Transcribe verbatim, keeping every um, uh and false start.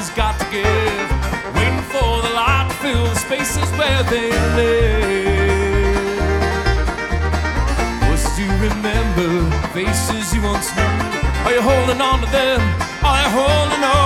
has got to give, waiting for the light to fill the spaces where they live. Was to remember faces you once knew. Are you holding on to them? Are you holding on?